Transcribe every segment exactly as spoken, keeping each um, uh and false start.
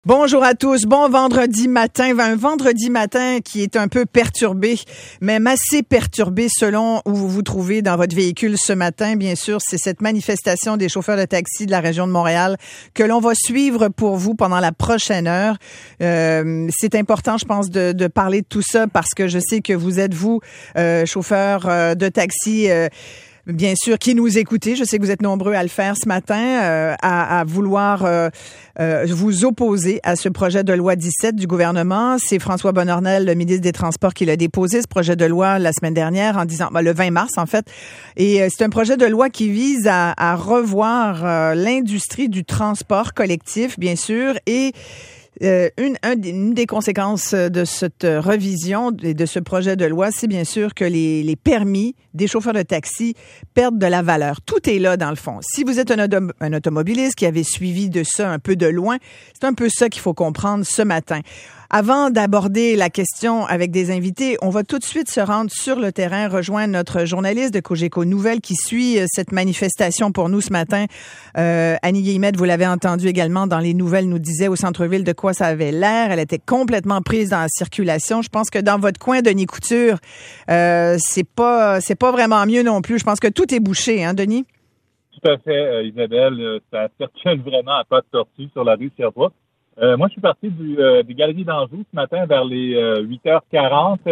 Bonjour à tous, bon vendredi matin, un vendredi matin qui est un peu perturbé, même assez perturbé selon où vous vous trouvez dans votre véhicule ce matin. Bien sûr, c'est cette manifestation des chauffeurs de taxi de la région de Montréal que l'on va suivre pour vous pendant la prochaine heure. Euh, c'est important, je pense, de, de parler de tout ça parce que je sais que vous êtes, vous, euh, chauffeurs euh, de taxi, euh, bien sûr, qui nous écoutez. Je sais que vous êtes nombreux à le faire ce matin, euh, à, à vouloir euh, euh, vous opposer à ce projet de loi dix-sept du gouvernement. C'est François Bonnardel, le ministre des Transports, qui l'a déposé, ce projet de loi, la semaine dernière, en disant, ben, le vingt mars, en fait. Et euh, c'est un projet de loi qui vise à, à revoir euh, l'industrie du transport collectif, bien sûr, et Euh, une, un, une des conséquences de cette revision et de ce projet de loi, c'est bien sûr que les, les permis des chauffeurs de taxi perdent de la valeur. Tout est là, dans le fond. Si vous êtes un, autom- un automobiliste qui avait suivi de ça un peu de loin, c'est un peu ça qu'il faut comprendre ce matin. Avant d'aborder la question avec des invités, on va tout de suite se rendre sur le terrain, rejoindre notre journaliste de Cogeco Nouvelles qui suit cette manifestation pour nous ce matin. Euh, Annie Guillemette, vous l'avez entendu également dans les nouvelles, nous disait au centre-ville de quoi ça avait l'air. Elle était complètement prise dans la circulation. Je pense que dans votre coin, Denis Couture, euh, c'est pas c'est pas vraiment mieux non plus. Je pense que tout est bouché, hein, Denis? Tout à fait, euh, Isabelle. Ça circule vraiment à pas de tortue sur la rue Sherbrooke. Euh, moi, je suis parti du, euh, des Galeries d'Anjou ce matin vers les euh, huit heures quarante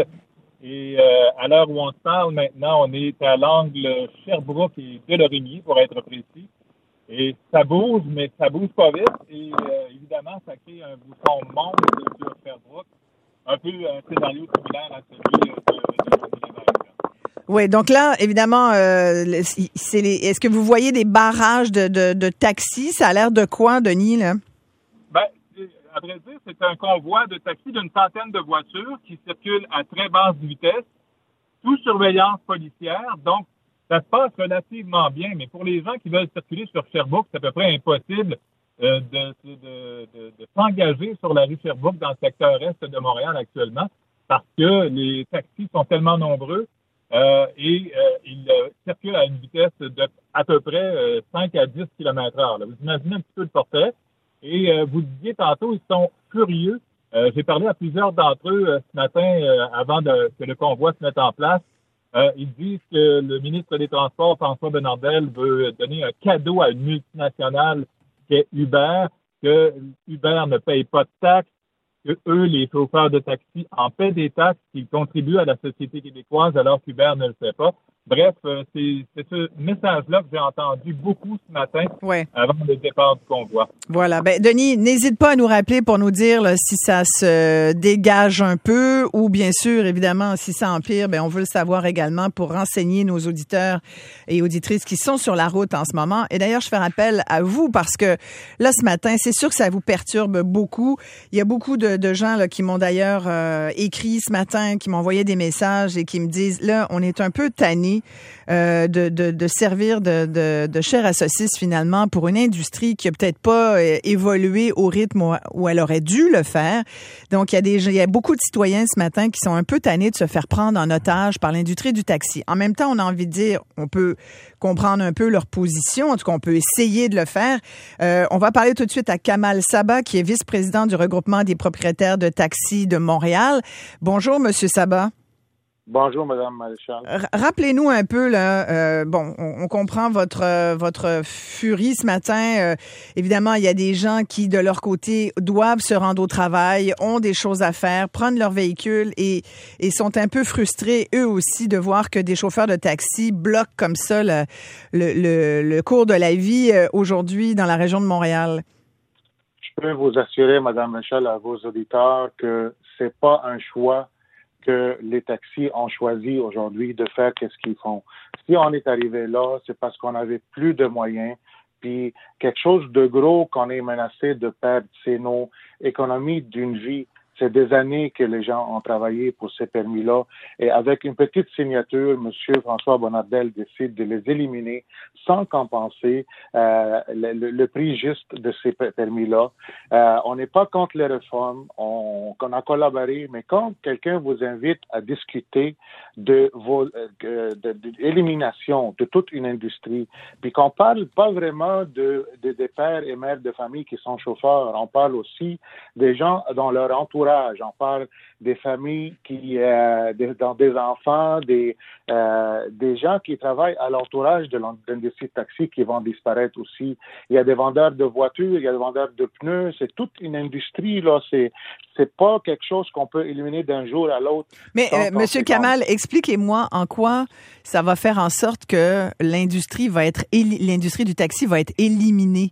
et euh, à l'heure où on se parle maintenant, on est à l'angle Sherbrooke et Delorimier pour être précis. Et ça bouge, mais ça bouge pas vite et euh, évidemment, ça crée un bouchon monstre sur Sherbrooke, un peu un scénario similaire à celui de, de, de, de Oui, donc là, évidemment, euh, c'est les, est-ce que vous voyez des barrages de, de, de taxis? Ça a l'air de quoi, Denis, là? Ben, à vrai dire, c'est un convoi de taxis d'une centaine de voitures qui circulent à très basse vitesse, sous surveillance policière. Donc, ça se passe relativement bien. Mais pour les gens qui veulent circuler sur Sherbrooke, c'est à peu près impossible euh, de, de, de, de s'engager sur la rue Sherbrooke dans le secteur est de Montréal actuellement parce que les taxis sont tellement nombreux euh, et euh, ils euh, circulent à une vitesse de à peu près euh, cinq à dix kilomètres heure. Vous imaginez un petit peu le portrait. Et euh, vous le disiez tantôt, ils sont furieux. Euh, j'ai parlé à plusieurs d'entre eux euh, ce matin euh, avant de, que le convoi se mette en place. Euh, ils disent que le ministre des Transports, François Bonnardel, veut donner un cadeau à une multinationale qui est Uber, que Uber ne paye pas de taxes, que eux, les chauffeurs de taxi, en paient des taxes, qu'ils contribuent à la société québécoise alors qu'Uber ne le fait pas. Bref, euh, c'est, c'est ce message-là que j'ai entendu beaucoup ce matin Ouais. avant le départ du convoi. Voilà. Ben, Denis, n'hésite pas à nous rappeler pour nous dire là, si ça se dégage un peu ou bien sûr, évidemment, si ça empire, ben, on veut le savoir également pour renseigner nos auditeurs et auditrices qui sont sur la route en ce moment. Et d'ailleurs, je fais rappel à vous parce que là, ce matin, c'est sûr que ça vous perturbe beaucoup. Il y a beaucoup de, de gens là, qui m'ont d'ailleurs euh, écrit ce matin, qui m'ont envoyé des messages et qui me disent, là, on est un peu tannés euh, de, de, de servir de, de, de chair à saucisse finalement pour une industrie qui a peut-être pas euh, évolué au rythme où, où elle aurait dû le faire. Donc, il y a des, il y a beaucoup de citoyens ce matin qui sont un peu tannés de se faire prendre en otage par l'industrie du taxi. En même temps, on a envie de dire, on peut comprendre un peu leur position. En tout cas, on peut essayer de le faire. Euh, on va parler tout de suite à Kamal Saba, qui est vice-président du regroupement des propriétaires de taxis de Montréal. Bonjour, Monsieur Saba. Bonjour, Madame Maréchal. R- rappelez-nous un peu, là, euh, bon, on, on comprend votre euh, votre furie ce matin. Euh, évidemment, il y a des gens qui, de leur côté, doivent se rendre au travail, ont des choses à faire, prennent leur véhicule et, et sont un peu frustrés, eux aussi, de voir que des chauffeurs de taxi bloquent comme ça le, le, le, le cours de la vie euh, aujourd'hui dans la région de Montréal. Je peux vous assurer, Madame Maréchal, à vos auditeurs que c'est pas un choix que les taxis ont choisi aujourd'hui de faire qu'est-ce qu'ils font. Si on est arrivé là, c'est parce qu'on avait plus de moyens, puis quelque chose de gros qu'on est menacé de perdre, c'est nos économies d'une vie. C'est des années que les gens ont travaillé pour ces permis-là. Et avec une petite signature, M. François Bonnardel décide de les éliminer sans compenser euh, le, le, le prix juste de ces permis-là. Euh, on n'est pas contre les réformes, on, on a collaboré, mais quand quelqu'un vous invite à discuter de vos euh, de, de l'élimination de toute une industrie, puis qu'on parle pas vraiment de, de des pères et mères de famille qui sont chauffeurs, on parle aussi des gens dans leur entourage, on parle des familles qui euh, des, dans des enfants, des euh, des gens qui travaillent à l'entourage de l'industrie de taxi qui vont disparaître aussi. Il y a des vendeurs de voitures, il y a des vendeurs de pneus, c'est toute une industrie là, c'est c'est pas quelque chose qu'on peut éliminer d'un jour à l'autre. Mais euh, Monsieur Kamal, expliquez-moi en quoi ça va faire en sorte que l'industrie va être éli- l'industrie du taxi va être éliminée.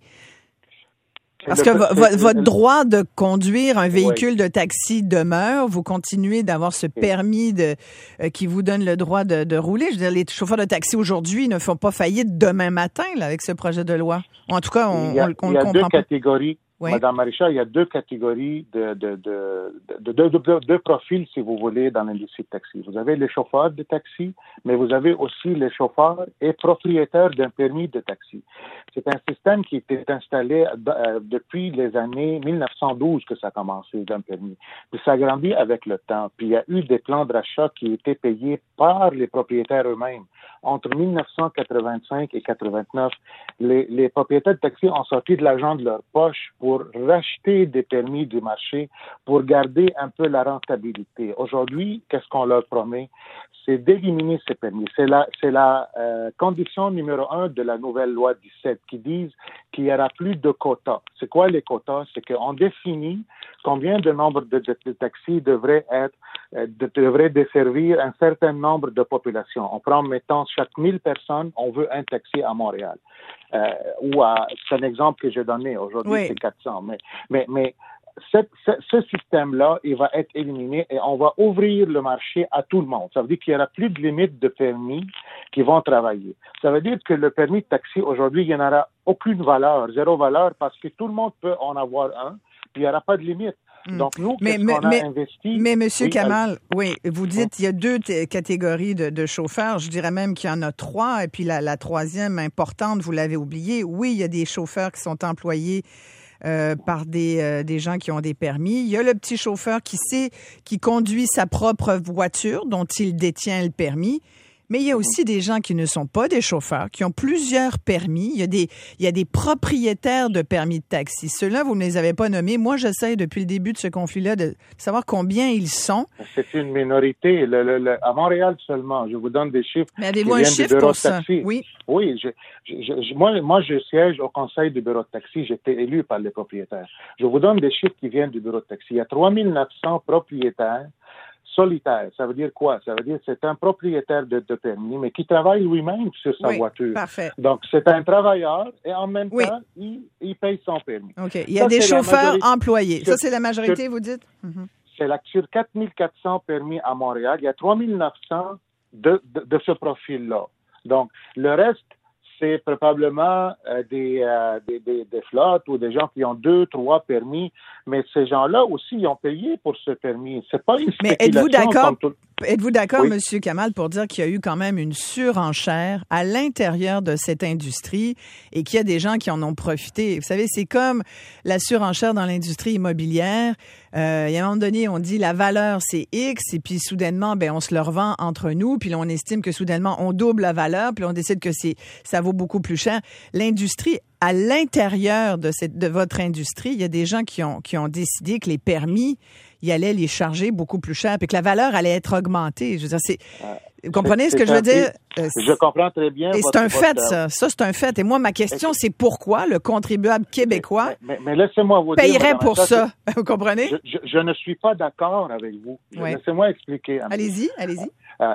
Parce que v- v- votre droit de conduire un véhicule oui. de taxi demeure, vous continuez d'avoir ce permis de euh, qui vous donne le droit de, de rouler. Je veux dire, les chauffeurs de taxi aujourd'hui ne font pas faillite demain matin là, avec ce projet de loi. En tout cas, on, il y a, on, on il y a le comprend deux pas. catégories. Oui. Madame Maréchal, il y a deux catégories de de de de, de, de, de, de profils, si vous voulez, dans l'industrie de taxi. Vous avez les chauffeurs de taxi, mais vous avez aussi les chauffeurs et propriétaires d'un permis de taxi. C'est un système qui était installé euh, depuis les années mille neuf cent douze que ça a commencé, d'un permis. Puis ça a grandi avec le temps. Puis il y a eu des plans de rachat qui étaient payés par les propriétaires eux-mêmes. Entre mille neuf cent quatre-vingt-cinq et quatre-vingt-neuf, les, les propriétaires de taxi ont sorti de l'argent de leur poche pour racheter des permis du marché, pour garder un peu la rentabilité. Aujourd'hui, qu'est-ce qu'on leur promet? C'est d'éliminer ces permis. C'est la, c'est la euh, condition numéro un de la nouvelle loi dix-sept qui dit qu'il n'y aura plus de quotas. C'est quoi les quotas? C'est qu'on définit combien de nombre de, de, de taxis devraient être, euh, de, devraient desservir un certain nombre de populations. On prend, mettons, chaque mille personnes, on veut un taxi à Montréal. Euh, ou à, c'est un exemple que j'ai donné. Aujourd'hui, oui. c'est quatre cents. Mais, mais, mais cette, ce, ce système-là, il va être éliminé et on va ouvrir le marché à tout le monde. Ça veut dire qu'il n'y aura plus de limite de permis qui vont travailler. Ça veut dire que le permis de taxi, aujourd'hui, il n'y en aura aucune valeur, zéro valeur, parce que tout le monde peut en avoir un, puis il n'y aura pas de limite. Donc, nous, mais, qu'est-ce mais, qu'on a mais, investi? Mais, Monsieur oui, Kamal, elle... oui, vous dites il y a deux t- catégories de, de chauffeurs. Je dirais même qu'il y en a trois. Et puis la, la troisième importante, vous l'avez oublié. Oui, il y a des chauffeurs qui sont employés euh, par des, euh, des gens qui ont des permis. Il y a le petit chauffeur qui sait, qui conduit sa propre voiture, dont il détient le permis. Mais il y a aussi des gens qui ne sont pas des chauffeurs, qui ont plusieurs permis. Il y a des, il y a des propriétaires de permis de taxi. Ceux-là, vous ne les avez pas nommés. Moi, j'essaie depuis le début de ce conflit-là de savoir combien ils sont. C'est une minorité. Le, le, le, à Montréal seulement, je vous donne des chiffres. Mais avez-vous un chiffre pour ça? Oui. Oui, je, je, je, moi, moi, je siège au conseil du bureau de taxi. J'étais élu par les propriétaires. Je vous donne des chiffres qui viennent du bureau de taxi. Il y a trois mille neuf cents propriétaires solitaire. Ça veut dire quoi? Ça veut dire que c'est un propriétaire de, de permis, mais qui travaille lui-même sur sa oui, voiture. Parfait. Donc, c'est un travailleur et en même oui. temps, il, il paye son permis. OK. Il y a ça, des chauffeurs employés. Ça, c'est la majorité, sur, vous dites? Mm-hmm. C'est la, sur quatre mille quatre cents permis à Montréal, il y a trois mille neuf cents de, de, de ce profil-là. Donc, le reste, c'est probablement euh, des, euh, des, des, des flottes ou des gens qui ont deux, trois permis, mais ces gens-là aussi, ils ont payé pour ce permis. C'est pas une spéculation. Mais êtes-vous d'accord, tout... êtes-vous d'accord, oui. M. Kamal, pour dire qu'il y a eu quand même une surenchère à l'intérieur de cette industrie et qu'il y a des gens qui en ont profité? Vous savez, c'est comme la surenchère dans l'industrie immobilière. Euh, il y a un moment donné, on dit la valeur, c'est X, et puis soudainement, ben on se le revend entre nous, puis là, on estime que soudainement, on double la valeur, puis on décide que c'est ça vaut beaucoup plus cher. L'industrie, à l'intérieur de cette de votre industrie, il y a des gens qui ont qui ont décidé que les permis, ils allaient les charger beaucoup plus cher, puis que la valeur allait être augmentée. Je veux dire, c'est vous comprenez c'est, ce que je veux dire? Je comprends très bien. Et votre, c'est un fait, votre... ça. Ça, c'est un fait. Et moi, ma question, c'est pourquoi le contribuable québécois mais, mais, mais laissez-moi vous payerait dire, pour ça? ça. Vous comprenez? Je, je, je ne suis pas d'accord avec vous. Oui. Laissez-moi expliquer. Allez-y, allez-y. Euh,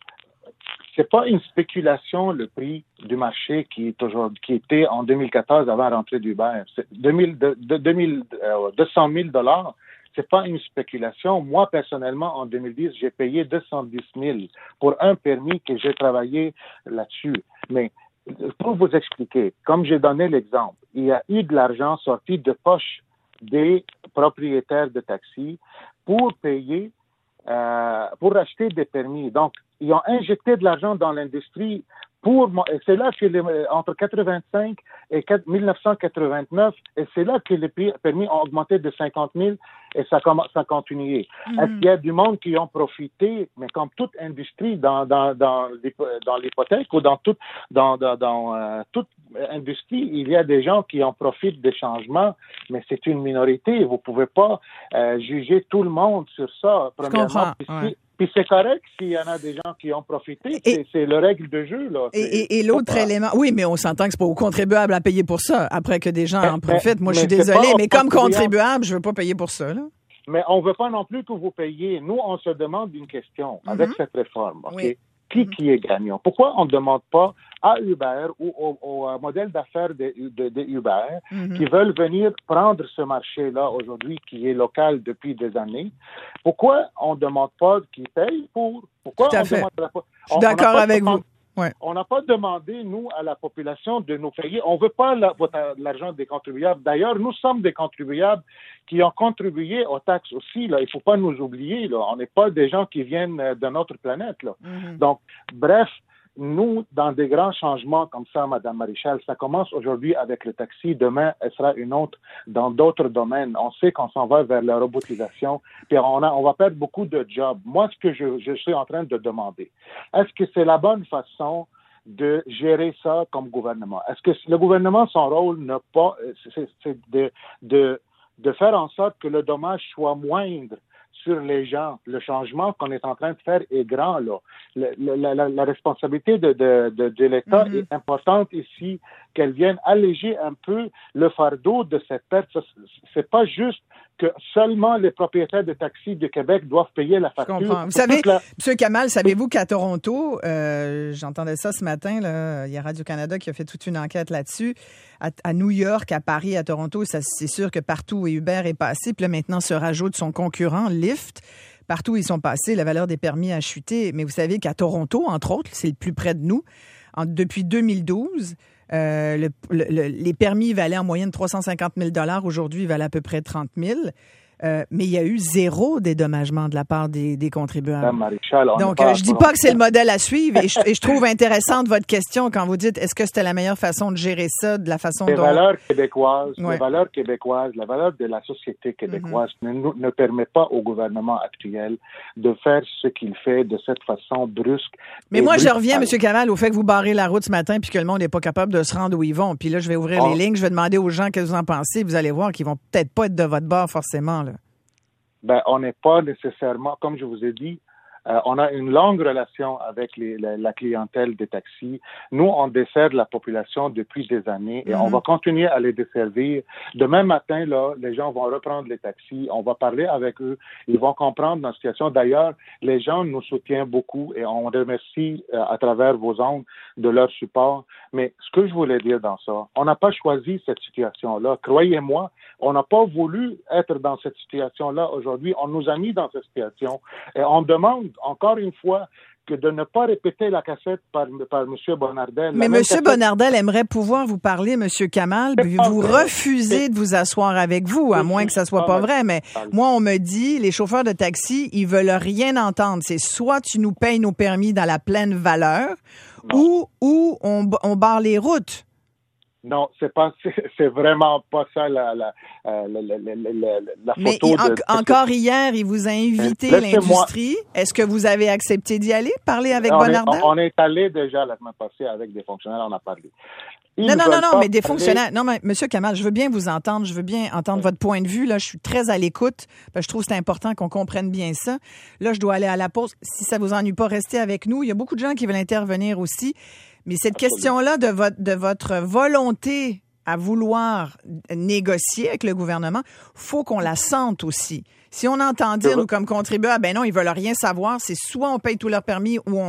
c'est pas une spéculation, le prix du marché qui est aujourd'hui, qui était en deux mille quatorze avant la rentrée d'Uber. C'est deux mille, de, de, deux mille, euh, deux cent mille dollars. C'est pas une spéculation. Moi, personnellement, en deux mille dix, j'ai payé deux cent dix mille pour un permis que j'ai travaillé là-dessus. Mais pour vous expliquer, comme j'ai donné l'exemple, il y a eu de l'argent sorti de poche des propriétaires de taxis pour payer, euh, pour acheter des permis. Donc, ils ont injecté de l'argent dans l'industrie pour, et c'est là que les, entre quatre-vingt-cinq et dix-neuf cent quatre-vingt-neuf, et c'est là que les permis ont augmenté de cinquante mille et ça commence à continuer. Mm-hmm. Est-ce qu'il y a du monde qui ont profité, mais comme toute industrie dans, dans, dans, dans l'hypothèque ou dans toute, dans, dans, dans euh, toute industrie, il y a des gens qui en profitent des changements, mais c'est une minorité. Vous pouvez pas euh, juger tout le monde sur ça. Premièrement, puis, puis c'est correct s'il y en a des gens qui ont profité. Et, c'est, c'est le règle de jeu, là. Et, et, et l'autre élément, oui, mais on s'entend que c'est pas aux contribuables à payer pour ça. Après que des gens mais, en profitent. Moi, mais, je suis désolée, mais comme contribuable, je veux pas payer pour ça, là. Mais on veut pas non plus que vous payiez. Nous, on se demande une question mm-hmm. avec cette réforme. Okay? Oui. Qui, mm-hmm. qui est gagnant? Pourquoi on ne demande pas à Uber ou au, au modèle d'affaires de, de, de Uber mm-hmm. qui veulent venir prendre ce marché-là aujourd'hui, qui est local depuis des années, pourquoi on ne demande pas qu'ils payent pour... Pourquoi Tout à on fait. Demande la, on, Je suis d'accord avec demandé, vous. Ouais. On n'a pas demandé, nous, à la population de nous payer. On ne veut pas la, l'argent des contribuables. D'ailleurs, nous sommes des contribuables qui ont contribué aux taxes aussi. Là. Il ne faut pas nous oublier. Là. On n'est pas des gens qui viennent de notre planète. Là. Mm-hmm. Donc, bref, nous, dans des grands changements comme ça, Mme Maréchal, ça commence aujourd'hui avec le taxi. Demain, elle sera une autre dans d'autres domaines. On sait qu'on s'en va vers la robotisation. Puis on, a, on va perdre beaucoup de jobs. Moi, ce que je, je suis en train de demander, est-ce que c'est la bonne façon de gérer ça comme gouvernement? Est-ce que le gouvernement, son rôle n'a pas, c'est, c'est de, de, de faire en sorte que le dommage soit moindre sur les gens. Le changement qu'on est en train de faire est grand, là. Le, le, la, la responsabilité de, de, de, de l'État mm-hmm. est importante ici, qu'elle vienne alléger un peu le fardeau de cette perte. C'est pas juste que seulement les propriétaires de taxis du Québec doivent payer la facture. Je comprends. Vous savez, la... M. Kamal, savez-vous qu'à Toronto, euh, j'entendais ça ce matin, là, il y a Radio-Canada qui a fait toute une enquête là-dessus, à, à New York, à Paris, à Toronto, ça, c'est sûr que partout où Uber est passé, puis là, maintenant se rajoute son concurrent, Lyft. Partout où ils sont passés, la valeur des permis a chuté. Mais vous savez qu'à Toronto, entre autres, c'est le plus près de nous, en, depuis deux mille douze, Euh, le, le, les permis valaient en moyenne trois cent cinquante mille dollars. Aujourd'hui, ils valent à peu près trente mille. Euh, mais il y a eu zéro dédommagement de la part des, des contribuables. Maréchal, Donc, euh, je dis pas que c'est le modèle à suivre et je, et je trouve intéressante votre question quand vous dites est-ce que c'était la meilleure façon de gérer ça, de la façon les dont... Valeurs québécoises, ouais. Les valeurs québécoises, la valeur de la société québécoise mm-hmm. ne, ne permet pas au gouvernement actuel de faire ce qu'il fait de cette façon brusque. Mais moi, brusque. Je reviens, M. Kamal, au fait que vous barrez la route ce matin puis que le monde n'est pas capable de se rendre où ils vont. Puis là, je vais ouvrir oh. les lignes, je vais demander aux gens qu'est-ce que vous en pensez. Vous allez voir qu'ils vont peut-être pas être de votre bord forcément, là. Ben, on n'est pas nécessairement, comme je vous ai dit, euh, on a une longue relation avec les, la, la clientèle des taxis. Nous, on dessert la population depuis des années et mm-hmm. on va continuer à les desservir. Demain matin, là, les gens vont reprendre les taxis. On va parler avec eux. Ils vont comprendre notre situation. D'ailleurs, les gens nous soutiennent beaucoup et on remercie euh, à travers vos ondes de leur support. Mais ce que je voulais dire dans ça, on n'a pas choisi cette situation-là. Croyez-moi, on n'a pas voulu être dans cette situation-là aujourd'hui. On nous a mis dans cette situation et on demande encore une fois que de ne pas répéter la cassette par, par M. Bonnardel. Mais M. Cassette... Bonnardel aimerait pouvoir vous parler, M. Kamal, puis vous vrai. refusez de vous asseoir avec vous, à moins que ça soit pas vrai. Mais moi, on me dit, les chauffeurs de taxi, ils veulent rien entendre. C'est soit tu nous payes nos permis dans la pleine valeur, non. ou, ou on, on barre les routes. Non, c'est pas, c'est, c'est vraiment pas ça la, la, la, la, la, la, la Mais photo. Mais en, de... encore hier, il vous a invité l'industrie. Est-ce que vous avez accepté d'y aller, parler avec on Bonnardel? Est, on, on est allé déjà la semaine passée avec des fonctionnaires, on a parlé. Ils non, non, non, non, mais des parler... fonctionnaires. Non, mais M. Kamal, je veux bien vous entendre. Je veux bien entendre votre point de vue. Là, je suis très à l'écoute. Parce que je trouve que c'est important qu'on comprenne bien ça. Là, je dois aller à la pause. Si ça vous ennuie pas, restez avec nous. Il y a beaucoup de gens qui veulent intervenir aussi. Mais cette Absolument. question-là de votre, de votre volonté à vouloir négocier avec le gouvernement, faut qu'on la sente aussi. Si on entend dire, nous, comme contribuables, ben non, ils veulent rien savoir, c'est soit on paye tous leurs permis ou on,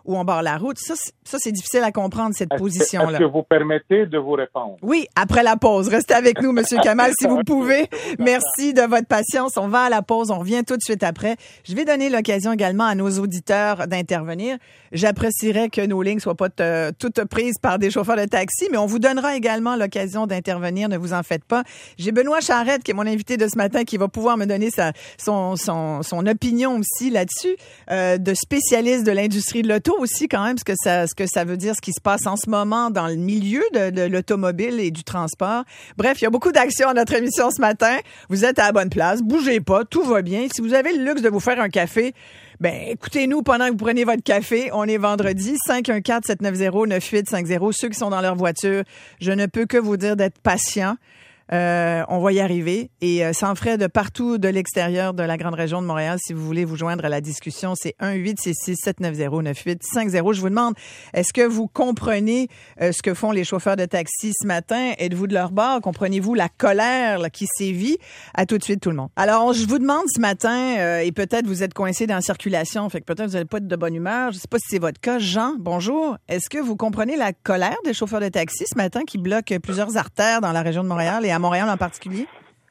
ou on barre la route. Ça, c'est, ça, c'est difficile à comprendre, cette est-ce position-là. Que, est-ce que vous permettez de vous répondre? Oui, après la pause. Restez avec nous, Monsieur Kamal, si vous pouvez. Merci de votre patience. On va à la pause. On revient tout de suite après. Je vais donner l'occasion également à nos auditeurs d'intervenir. J'apprécierais que nos lignes soient pas t- toutes prises par des chauffeurs de taxi, mais on vous donnera également l'occasion d'intervenir. Ne vous en faites pas. J'ai Benoît Charette, qui est mon invité de ce matin, qui va pouvoir me donner sa, son, son, son opinion aussi là-dessus, euh, de spécialiste de l'industrie de l'auto aussi quand même, ce que ça, ce que ça veut dire, ce qui se passe en ce moment dans le milieu de, de l'automobile et du transport. Bref, il y a beaucoup d'actions à notre émission ce matin. Vous êtes à la bonne place. Bougez pas. Tout va bien. Si vous avez le luxe de vous faire un café, ben, écoutez-nous pendant que vous prenez votre café. On est vendredi. cinq un quatre, sept neuf zéro, neuf huit cinq zéro. Ceux qui sont dans leur voiture, je ne peux que vous dire d'être patients. Euh, on va y arriver. Et euh, sans frais de partout de l'extérieur de la grande région de Montréal, si vous voulez vous joindre à la discussion, c'est un huit six six, sept neuf zéro, neuf huit cinq zéro. Je vous demande, est-ce que vous comprenez euh, ce que font les chauffeurs de taxi ce matin? Êtes-vous de leur bord? Comprenez-vous la colère là, qui sévit? À tout de suite, tout le monde. Alors, je vous demande ce matin, euh, et peut-être vous êtes coincé dans la circulation, fait que peut-être vous n'allez pas être de bonne humeur. Je ne sais pas si c'est votre cas. Jean, bonjour. Est-ce que vous comprenez la colère des chauffeurs de taxi ce matin qui bloquent plusieurs artères dans la région de Montréal et à Montréal en particulier?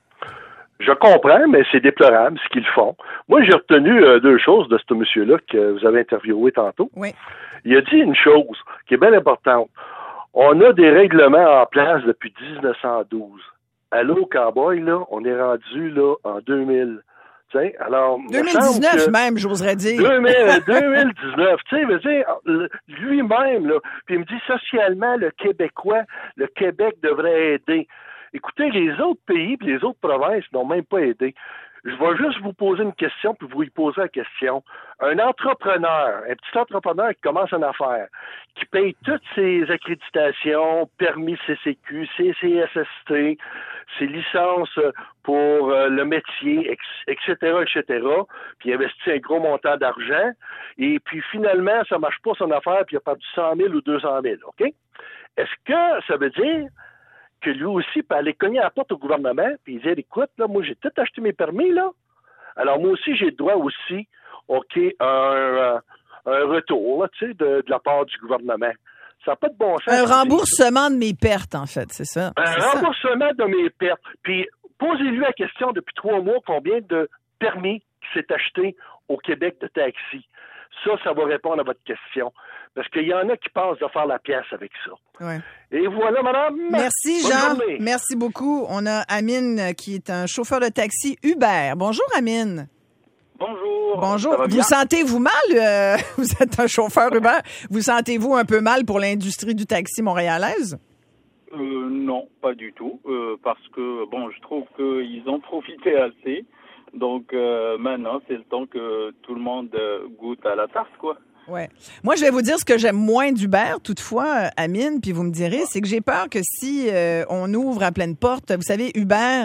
Je comprends, mais c'est déplorable ce qu'ils font. Moi, j'ai retenu euh, deux choses de ce monsieur-là que vous avez interviewé tantôt. Oui. Il a dit une chose qui est bien importante. On a des règlements en place depuis dix-neuf cent douze. Allô, cowboy, là, on est rendu là en deux mille. T'sais, alors, deux mille dix-neuf même, j'oserais dire. deux mille, deux mille dix-neuf, tu sais, veut dire, lui-même, là, puis il me dit socialement, le Québécois, le Québec devrait aider. Écoutez, les autres pays et les autres provinces n'ont même pas aidé. Je vais juste vous poser une question, puis vous y poser la question. Un entrepreneur, un petit entrepreneur qui commence une affaire, qui paye toutes ses accréditations, permis C C Q, C C S S T, ses licences pour euh, le métier, et cetera, et cetera, puis il investit un gros montant d'argent, et puis finalement, ça marche pas son affaire, puis il a perdu cent mille ou deux cent mille, OK? Est-ce que ça veut dire que lui aussi peut aller cogner à la porte au gouvernement puis dire, écoute, là, moi, j'ai tout acheté mes permis, là. Alors, moi aussi, j'ai le droit aussi, OK, à un, un retour, là, tu sais, de, de la part du gouvernement. Ça n'a pas de bon sens. Un remboursement de mes pertes, en fait, c'est ça. Un c'est remboursement ça. de mes pertes. Puis, posez-lui la question depuis trois mois combien de permis qui s'est acheté au Québec de taxi. Ça, ça va répondre à votre question. Parce qu'il y en a qui pensent de faire la pièce avec ça. Ouais. Et voilà, madame. Merci, Bonne Jean. journée. Merci beaucoup. On a Amine qui est un chauffeur de taxi Uber. Bonjour, Amine. Bonjour. Bonjour. Ça va vous bien? sentez-vous mal? Euh, vous êtes un chauffeur Uber. Vous sentez-vous un peu mal pour l'industrie du taxi montréalaise? Euh, non, pas du tout. Euh, parce que, bon, je trouve qu'ils ont profité assez. Donc, euh, maintenant, c'est le temps que tout le monde euh, goûte à la tarte, quoi. Ouais. Moi, je vais vous dire ce que j'aime moins d'Uber, toutefois, Amine, puis vous me direz, c'est que j'ai peur que si euh, on ouvre à pleine porte, vous savez, Uber,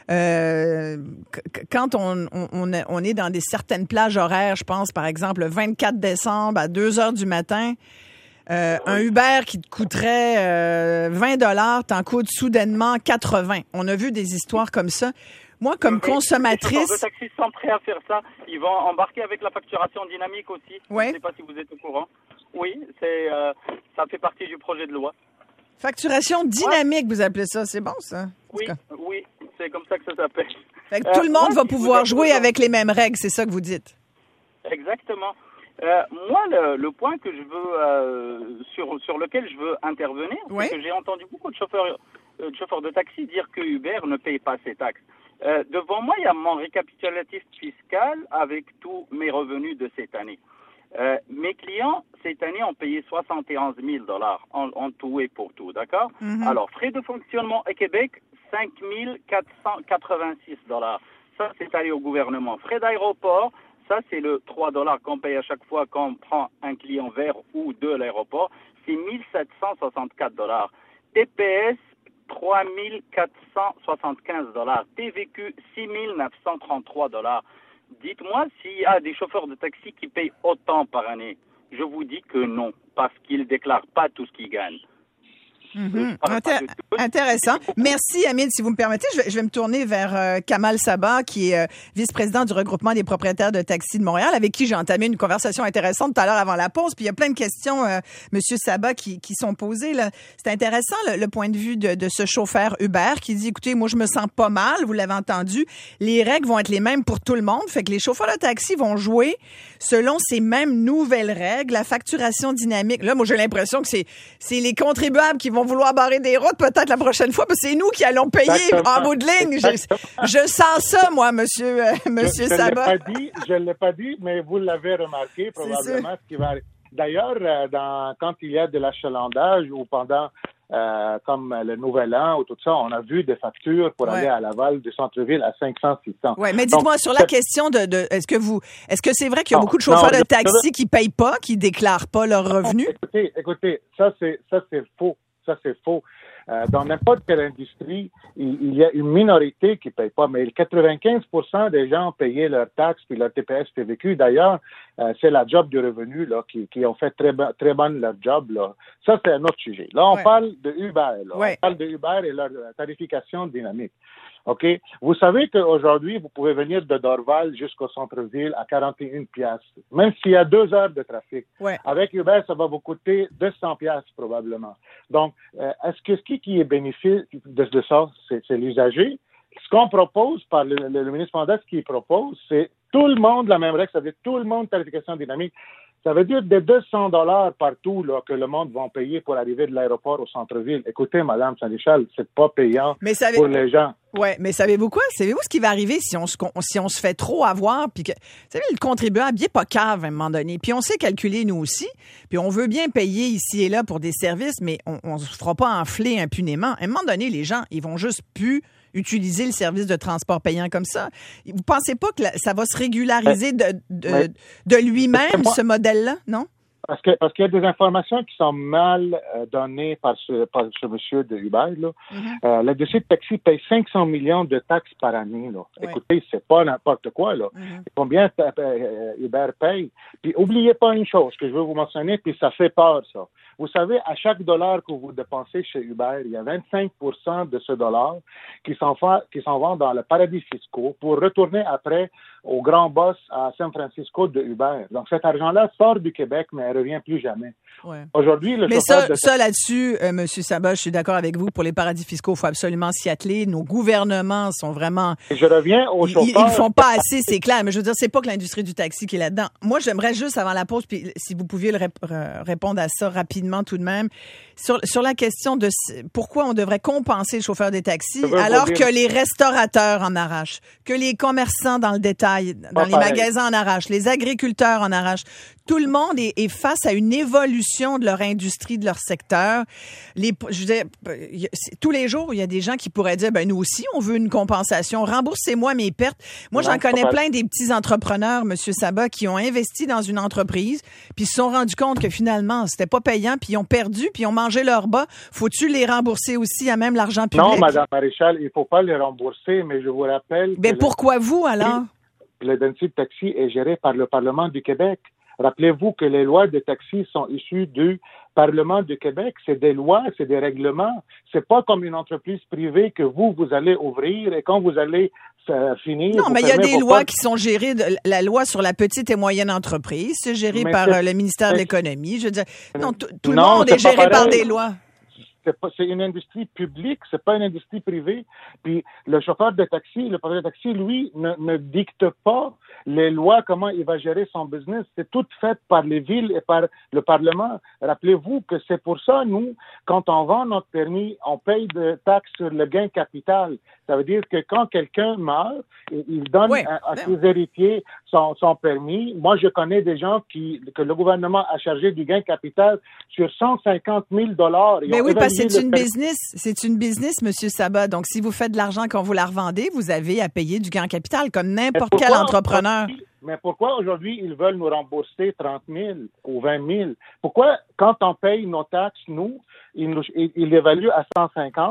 euh, c- quand on, on, on est dans des certaines plages horaires, je pense, par exemple, le vingt-quatre décembre à deux heures du matin, euh, oui. Un Uber qui te coûterait euh, vingt dollars t'en coûte soudainement quatre-vingts. On a vu des histoires comme ça. Moi, comme Mais consommatrice... Les chauffeurs de taxi sont prêts à faire ça. Ils vont embarquer avec la facturation dynamique aussi. Oui. Je ne sais pas si vous êtes au courant. Oui, c'est, euh, ça fait partie du projet de loi. Facturation dynamique, ouais. Vous appelez ça. C'est bon, ça? Oui, oui, c'est comme ça que ça s'appelle. Fait que euh, tout le monde moi, va si pouvoir jouer avec les mêmes règles, c'est ça que vous dites? Exactement. Euh, moi, le, le point que je veux, euh, sur, sur lequel je veux intervenir, oui. c'est que j'ai entendu beaucoup de chauffeurs, euh, de chauffeurs de taxi dire que Uber ne paye pas ses taxes. Euh, devant moi, il y a mon récapitulatif fiscal avec tous mes revenus de cette année. Euh, mes clients, cette année, ont payé soixante et onze mille dollars en, en tout et pour tout, d'accord? Mm-hmm. Alors, frais de fonctionnement au Québec, cinq mille quatre cent quatre-vingt-six dollars. Ça, c'est allé au gouvernement. Frais d'aéroport, ça, c'est le trois dollars qu'on paye à chaque fois qu'on prend un client vers ou de l'aéroport. C'est mille sept cent soixante-quatre dollars. T P S, trois mille quatre cent soixante-quinze dollars. T V Q, six mille neuf cent trente-trois dollars. Dites-moi s'il y a des chauffeurs de taxi qui payent autant par année. Je vous dis que non, parce qu'ils ne déclarent pas tout ce qu'ils gagnent. Mm-hmm. Inté- intéressant. Merci, Hamid. Si vous me permettez, je vais, je vais me tourner vers euh, Kamal Sabah, qui est euh, vice-président du regroupement des propriétaires de taxis de Montréal, avec qui j'ai entamé une conversation intéressante tout à l'heure avant la pause. Puis il y a plein de questions, euh, Monsieur Sabah, qui, qui sont posées. Là. C'est intéressant le, le point de vue de, de ce chauffeur Uber qui dit, écoutez, moi je me sens pas mal, vous l'avez entendu. Les règles vont être les mêmes pour tout le monde. Fait que les chauffeurs de taxi vont jouer selon ces mêmes nouvelles règles. La facturation dynamique. Là, moi j'ai l'impression que c'est, c'est les contribuables qui vont vouloir barrer des routes peut-être la prochaine fois, parce que c'est nous qui allons payer Exactement. En bout de ligne. Je, je sens ça, moi, monsieur, euh, monsieur je, je Sabah. L'ai pas dit, je ne l'ai pas dit, mais vous l'avez remarqué probablement. Ce qui va... D'ailleurs, euh, dans, quand il y a de l'achalandage ou pendant, euh, comme le Nouvel An ou tout ça, on a vu des factures pour ouais. aller à Laval du centre-ville à cinq cents, six cents. Oui, mais dites-moi, Donc, sur la question de, de est-ce que vous, est-ce que c'est vrai qu'il y a non, beaucoup de chauffeurs non, de taxi je... qui payent pas, qui déclarent pas leurs revenus? Écoutez, écoutez, ça c'est, ça c'est faux. Ça, c'est faux. Euh, dans n'importe quelle industrie, il, il y a une minorité qui ne paye pas, mais quatre-vingt-quinze pour cent des gens ont payé leurs taxes puis leur T P S T V Q. D'ailleurs, euh, c'est la job du revenu là, qui, qui ont fait très, très bonne leur job. Là. Ça, c'est un autre sujet. Là, on ouais. parle de Uber. Là. Ouais. On parle de Uber et leur tarification dynamique. OK? Vous savez qu'aujourd'hui, vous pouvez venir de Dorval jusqu'au centre-ville à quarante et un piastres, même s'il y a deux heures de trafic. Ouais. Avec Uber, ça va vous coûter deux cents piastres probablement. Donc, euh, est-ce que ce qui, qui est bénéfique de, de ça, c'est, c'est l'usager? Ce qu'on propose par le, le, le ministre Fonda, ce qu'il propose, c'est tout le monde la même règle, ça veut dire tout le monde tarification dynamique. Ça veut dire des deux cents dollars partout là, que le monde va payer pour arriver de l'aéroport au centre-ville. Écoutez, Madame Saint-Michel, c'est pas payant mais savez... pour les gens. Oui, mais savez-vous quoi? Savez-vous ce qui va arriver si on se, si on se fait trop avoir? Puis que, vous savez, le contribuable, il n'est pas cave à un moment donné. Puis on sait calculer, nous aussi. Puis on veut bien payer ici et là pour des services, mais on ne se fera pas enfler impunément. À un moment donné, les gens, ils vont juste plus utiliser le service de transport payant comme ça. Vous pensez pas que la, ça va se régulariser de, de, mais, de lui-même, ce modèle-là, non? Parce que parce qu'il y a des informations qui sont mal euh, données par ce par ce monsieur de Uber là. Mm-hmm. Euh, l'industrie de taxi paye cinq cents millions de taxes par année là. Ouais. Écoutez, c'est pas n'importe quoi là. Mm-hmm. Combien euh, Uber paye? Puis oubliez pas une chose que je veux vous mentionner, puis ça fait peur ça. Vous savez, à chaque dollar que vous dépensez chez Uber, il y a vingt-cinq pour cent de ce dollar qui s'en va, qui s'en vont dans le paradis fiscaux pour retourner après au grand boss à San Francisco de Uber. Donc cet argent-là sort du Québec, mais elle revient plus jamais. Ouais. Aujourd'hui, le Mais ça, de... ça là-dessus, euh, M. Sabah, je suis d'accord avec vous. Pour les paradis fiscaux, il faut absolument s'y atteler. Nos gouvernements sont vraiment... Et je reviens au chauffeur. Ils ne font pas assez, c'est clair. Mais je veux dire, c'est pas que l'industrie du taxi qui est là-dedans. Moi, j'aimerais juste, avant la pause, puis si vous pouviez le rép- répondre à ça rapidement tout de même, sur, sur la question de pourquoi on devrait compenser le chauffeur des taxis alors que les restaurateurs en arrachent, que les commerçants dans le détail, dans pas les pareil. magasins en arrachent, les agriculteurs en arrachent. Tout le monde est, est face à une évolution de leur industrie, de leur secteur. Les, je veux dire, tous les jours, il y a des gens qui pourraient dire, ben nous aussi, on veut une compensation. Remboursez-moi mes pertes. Moi, non, j'en connais plein des petits entrepreneurs, M. Sabah, qui ont investi dans une entreprise, puis se sont rendus compte que finalement, c'était pas payant, puis ils ont perdu, puis ils ont mangé leur bas. Faut-tu les rembourser aussi à même l'argent public? Non, Mme Maréchal, il ne faut pas les rembourser, mais je vous rappelle... Mais pourquoi le... vous, alors? L'industrie de taxi est gérée par le Parlement du Québec. Rappelez-vous que les lois de taxi sont issues du Parlement du Québec. C'est des lois, c'est des règlements. C'est pas comme une entreprise privée que vous, vous allez ouvrir et quand vous allez euh, finir... Non, mais il y a des lois qui sont gérées, de, la loi sur la petite et moyenne entreprise, c'est géré mais par c'est, le ministère de l'Économie. Je veux dire, non, t- tout non, le monde est géré par des lois. C'est, pas, c'est une industrie publique, c'est pas une industrie privée. Puis le chauffeur de taxi, le propriétaire de taxi, lui, ne, ne dicte pas les lois, comment il va gérer son business. C'est tout fait par les villes et par le Parlement. Rappelez-vous que c'est pour ça, nous, quand on vend notre permis, on paye de taxes sur le gain capital. Ça veut dire que quand quelqu'un meurt, il donne oui. à, à ses héritiers son, son permis. Moi, je connais des gens qui que le gouvernement a chargé du gain capital sur cent cinquante mille dollars. Mais oui, parce que c'est une business. C'est une business, M. Sabah. Donc, si vous faites de l'argent quand vous la revendez, vous avez à payer du gain capital, comme n'importe quel entrepreneur. Mais pourquoi aujourd'hui ils veulent nous rembourser trente mille ou vingt mille? Pourquoi, quand on paye nos taxes, nous, ils, nous, ils, ils l'évaluent à cent cinquante,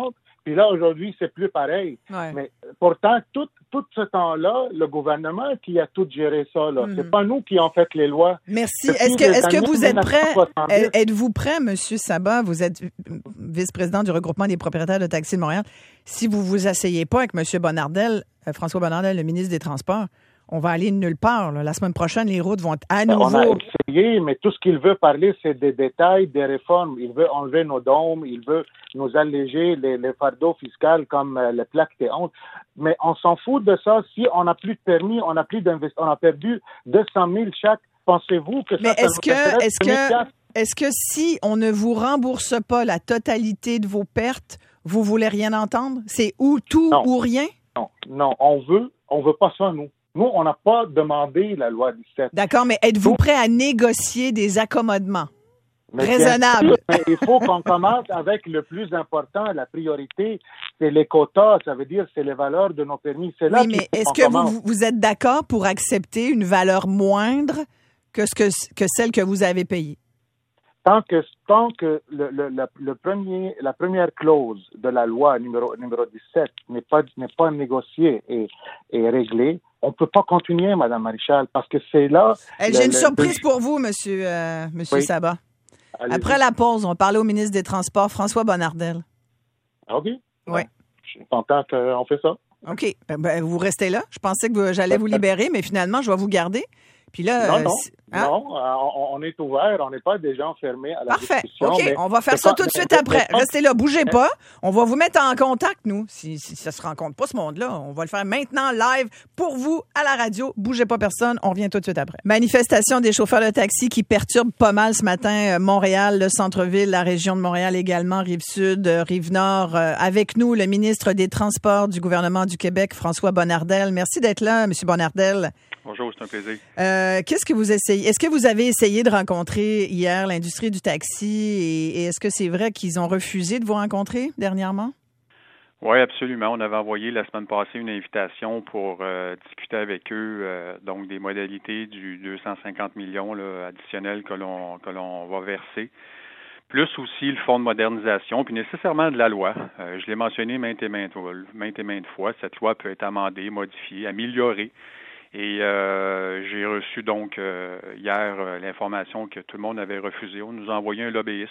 Puis là, aujourd'hui, c'est plus pareil. Ouais. Mais pourtant, tout, tout ce temps-là, le gouvernement qui a tout géré ça, là. Mm-hmm. C'est pas nous qui avons fait les lois. Merci. Est-ce que, est-ce que vous êtes prêt? Êtes-vous prêt, M. Sabat? Vous êtes vice-président du regroupement des propriétaires de taxis de Montréal. Si vous vous asseyez pas avec M. Bonnardel, euh, François Bonnardel, le ministre des Transports, on va aller nulle part. Là. La semaine prochaine, les routes vont être à nouveau... On a essayé, mais tout ce qu'il veut parler, c'est des détails, des réformes. Il veut enlever nos dômes, il veut nous alléger les, les fardeaux fiscaux comme euh, les plaques T onze. Mais on s'en fout de ça. Si on n'a plus de permis, on n'a plus d'investissement, on a perdu deux cent mille chaque. Pensez-vous que ça... Mais est-ce que, est-ce que, est-ce que si on ne vous rembourse pas la totalité de vos pertes, vous voulez rien entendre? C'est ou tout non. ou rien? Non, non, on veut, on veut pas ça, nous. Nous, on n'a pas demandé la loi dix-sept. D'accord, mais êtes-vous prêt à négocier des accommodements mais raisonnables? Sûr, mais il faut qu'on commence avec le plus important, la priorité, c'est les quotas, ça veut dire c'est les valeurs de nos permis. C'est là oui, mais est-ce que vous, vous êtes d'accord pour accepter une valeur moindre que, ce que, que celle que vous avez payée? Tant que, tant que le, le, le, le premier, la première clause de la loi numéro, numéro dix-sept n'est pas, n'est pas négociée et, et réglée, on ne peut pas continuer, Mme Maréchal, parce que c'est là... Hey, j'ai le, une le, surprise le... pour vous, M. Euh, monsieur oui. Sabat. Allez-y. Après la pause, on va parler au ministre des Transports, François Bonnardel. OK. Oui. Je suis content qu'on fait ça. OK. Ben, ben, vous restez là. Je pensais que j'allais vous libérer, mais finalement, je vais vous garder. Puis là, non, non, hein? non on, on est ouvert, on n'est pas des gens fermés à la Parfait. discussion. OK, on va faire ça tout de suite après. Restez là, bougez pas. On va vous mettre en contact, nous. Si, si ça se rencontre pas, ce monde-là, on va le faire maintenant, live, pour vous, à la radio. Bougez pas personne, on revient tout de suite après. Manifestation des chauffeurs de taxi qui perturbe pas mal ce matin Montréal, le centre-ville, la région de Montréal également, Rive-Sud, Rive-Nord. Avec nous, le ministre des Transports du gouvernement du Québec, François Bonnardel. Merci d'être là, M. Bonnardel. Bonjour, c'est un plaisir. Euh, qu'est-ce que vous essayez? Est-ce que vous avez essayé de rencontrer hier l'industrie du taxi et, et est-ce que c'est vrai qu'ils ont refusé de vous rencontrer dernièrement? Oui, absolument. On avait envoyé la semaine passée une invitation pour euh, discuter avec eux euh, donc des modalités du deux cent cinquante millions là, additionnels que l'on que l'on va verser. Plus aussi le fonds de modernisation, puis nécessairement de la loi. Euh, je l'ai mentionné maintes et maintes, maintes et maintes fois. Cette loi peut être amendée, modifiée, améliorée. Et euh, j'ai reçu donc euh, hier euh, l'information que tout le monde avait refusé. On nous a envoyé un lobbyiste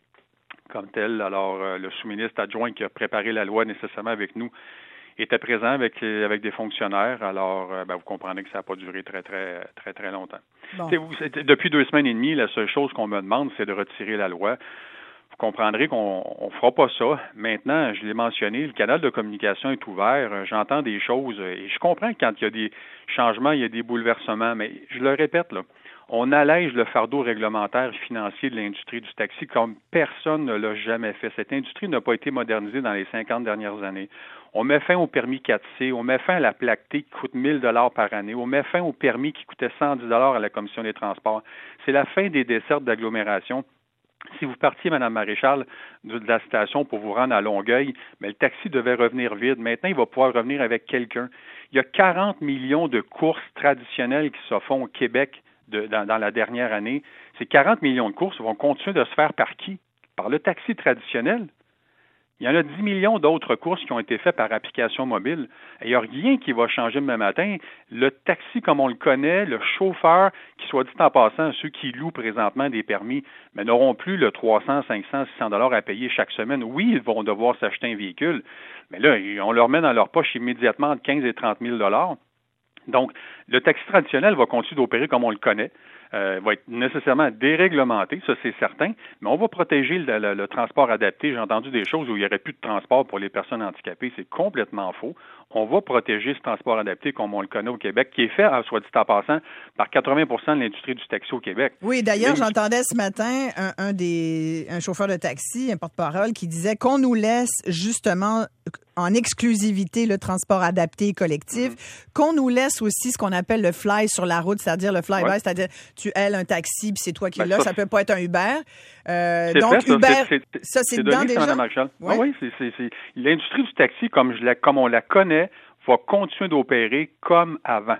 comme tel. Alors, euh, le sous-ministre adjoint qui a préparé la loi nécessairement avec nous était présent avec avec des fonctionnaires. Alors, euh, ben, vous comprenez que ça n'a pas duré très, très, très, très longtemps. Bon. Vous, depuis deux semaines et demie, la seule chose qu'on me demande, c'est de retirer la loi. Vous comprendrez qu'on ne fera pas ça. Maintenant, je l'ai mentionné, le canal de communication est ouvert. J'entends des choses et je comprends que quand il y a des changements, il y a des bouleversements, mais je le répète, là, on allège le fardeau réglementaire et financier de l'industrie du taxi comme personne ne l'a jamais fait. Cette industrie n'a pas été modernisée dans les cinquante dernières années. On met fin au permis quatre C, on met fin à la plaque T qui coûte mille dollars par année, on met fin au permis qui coûtait cent dix dollars à la Commission des transports. C'est la fin des dessertes d'agglomération. Si vous partiez, Mme Maréchal, de la station pour vous rendre à Longueuil, mais le taxi devait revenir vide. Maintenant, il va pouvoir revenir avec quelqu'un. Il y a quarante millions de courses traditionnelles qui se font au Québec de, dans, dans la dernière année. Ces quarante millions de courses vont continuer de se faire par qui? Par le taxi traditionnel. Il y en a dix millions d'autres courses qui ont été faites par application mobile. Et il n'y a rien qui va changer demain matin. Le taxi, comme on le connaît, le chauffeur, qui soit dit en passant, ceux qui louent présentement des permis, mais n'auront plus le trois cents, cinq cents, six cents dollars à payer chaque semaine. Oui, ils vont devoir s'acheter un véhicule, mais là, on leur met dans leur poche immédiatement entre quinze et trente mille dollars. Donc, le taxi traditionnel va continuer d'opérer comme on le connaît. Euh, va être nécessairement déréglementé, ça c'est certain, mais on va protéger le, le, le transport adapté. J'ai entendu des choses où il n'y aurait plus de transport pour les personnes handicapées, c'est complètement faux. On va protéger ce transport adapté comme on le connaît au Québec, qui est fait, soit dit en passant, par quatre-vingts pour cent de l'industrie du taxi au Québec. Oui, d'ailleurs, mais... j'entendais ce matin un, un des un chauffeur de taxi, un porte-parole, qui disait qu'on nous laisse justement en exclusivité le transport adapté collectif, mm-hmm. qu'on nous laisse aussi ce qu'on appelle le fly sur la route, c'est-à-dire le fly-by, ouais. c'est-à-dire tu ailes un taxi puis c'est toi qui ben, es là, ça, ça peut pas être un Uber. Euh, donc fait, Uber, c'est, c'est, ça c'est, c'est dedans donné, déjà. Ouais. Ah oui, c'est, c'est, c'est l'industrie du taxi comme je la, comme on la connaît va continuer d'opérer comme avant.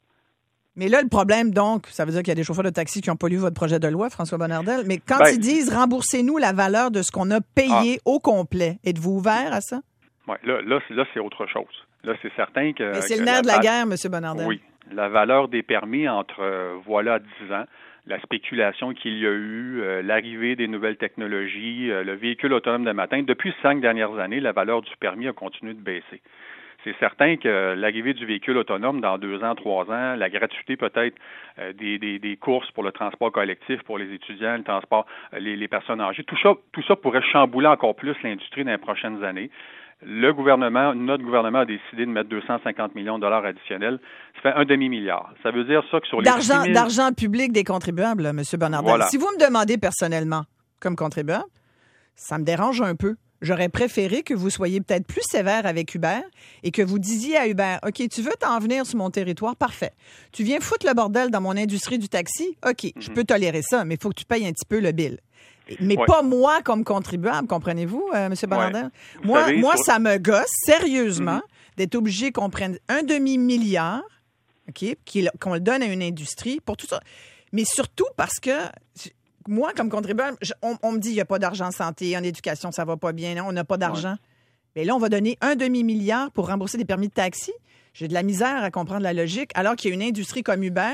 Mais là, le problème, donc, ça veut dire qu'il y a des chauffeurs de taxi qui n'ont pas lu votre projet de loi, François Bonnardel, mais quand ben, ils disent « remboursez-nous la valeur de ce qu'on a payé ah. au complet », êtes-vous ouvert à ça? Oui, là, là, là, c'est autre chose. Là, c'est certain que... Mais c'est que le nerf la, de la guerre, M. Bonardel. Oui. La valeur des permis entre, euh, voilà, dix ans, la spéculation qu'il y a eu, euh, l'arrivée des nouvelles technologies, euh, le véhicule autonome de matin, depuis cinq dernières années, la valeur du permis a continué de baisser. C'est certain que l'arrivée du véhicule autonome dans deux ans, trois ans, la gratuité peut-être euh, des, des, des courses pour le transport collectif, pour les étudiants, le transport, euh, les, les personnes âgées, tout ça, tout ça pourrait chambouler encore plus l'industrie dans les prochaines années. Le gouvernement, notre gouvernement a décidé de mettre deux cent cinquante millions de dollars additionnels. Ça fait un demi-milliard. Ça veut dire ça que sur les D'argent, six mille... d'argent public des contribuables, M. Bonardel. Voilà. Si vous me demandez personnellement, comme contribuable, ça me dérange un peu. J'aurais préféré que vous soyez peut-être plus sévère avec Uber et que vous disiez à Uber, OK, tu veux t'en venir sur mon territoire? Parfait. Tu viens foutre le bordel dans mon industrie du taxi? OK, mm-hmm. je peux tolérer ça, mais il faut que tu payes un petit peu le bill. Mais ouais. pas moi comme contribuable, comprenez-vous, euh, M. Bonardel? Ouais. Moi, savez, moi sur... ça me gosse sérieusement mm-hmm. d'être obligé qu'on prenne un demi-milliard, OK, qu'on le donne à une industrie pour tout ça. Mais surtout parce que... Moi, comme contribuable, je, on, on me dit qu'il n'y a pas d'argent en santé, en éducation, ça va pas bien, non, on n'a pas d'argent. Ouais. Mais là, on va donner un demi-milliard pour rembourser des permis de taxi. J'ai de la misère à comprendre la logique, alors qu'il y a une industrie comme Uber